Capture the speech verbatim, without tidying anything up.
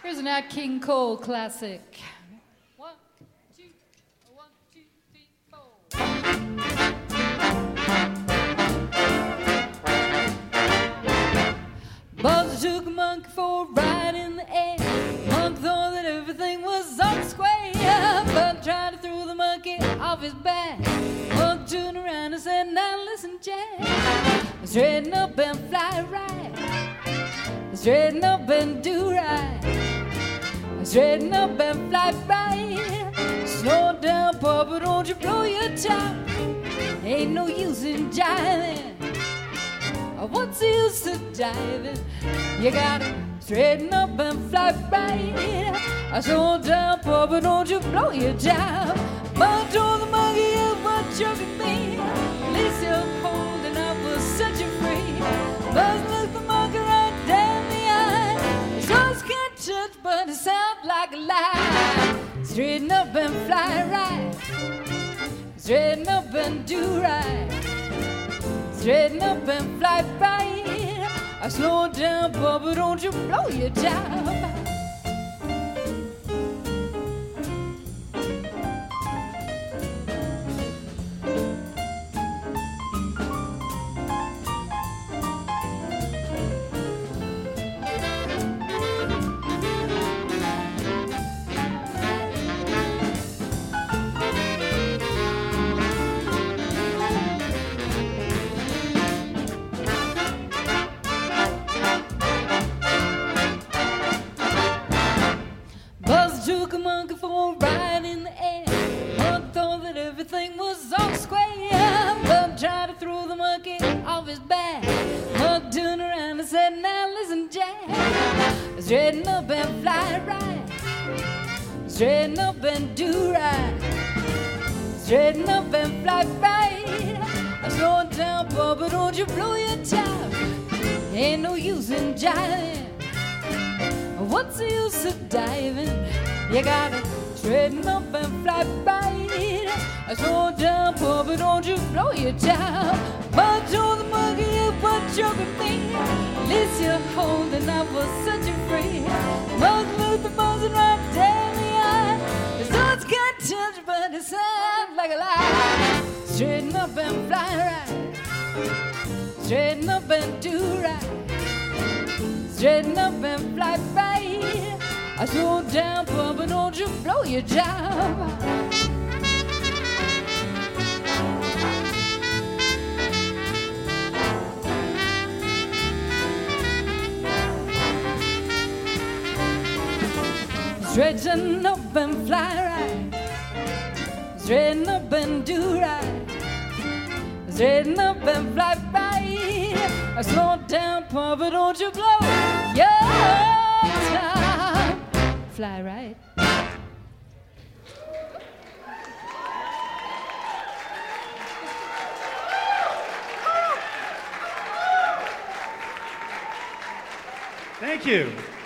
Here's an Nat King Cole classic. One, two, one, two, three, four. Buzz took a monkey for a ride in the air. Monkey thought that everything was on square, but tried to throw the monkey off his back. Monkey turned around and said, "Now listen, Jack, straighten up and fly right. Straighten up and do right. Straighten up and fly right. Slow down, Papa, don't you blow your top. Ain't no use in jiving. What's the use of diving? You gotta straighten up and fly right. Slow down, Papa, don't you blow your top. But told the monkey, you what you can be. At least you're holding up for such a free. But look the monkey right down the eye. His horse can't touch, but it sounds like a lie. Straighten up and fly right. Straighten up and do right. Straighten up and fly right. I slow down, Papa, don't you blow your top. Took a monkey for a ride in the air. Monkey thought that everything was all square, but tried to throw the monkey off his back. Monkey turned around and said, "Now listen, Jack, straighten up and fly right. Straighten up and do right. Straighten up and fly right. Slow down, Papa, don't you blow your top. Ain't no use in jiving. What's the use of diving? You gotta straighten up and fly right. Slow down, Papa, don't you blow your top. But told the monkey, you what you can be. At least you're holding up for such a free. Monkey looked the buzzing right down the eye. His thoughts can't touch, but it sounds like a lie. Straighten up and fly right. Straighten up and do right. Straighten up and fly right. I slow down, Papa, don't you blow your job. Straighten up and fly right. Straighten up and do right. Straighten up and fly right. I slow down, Papa, don't you blow your job. Fly right. Thank you.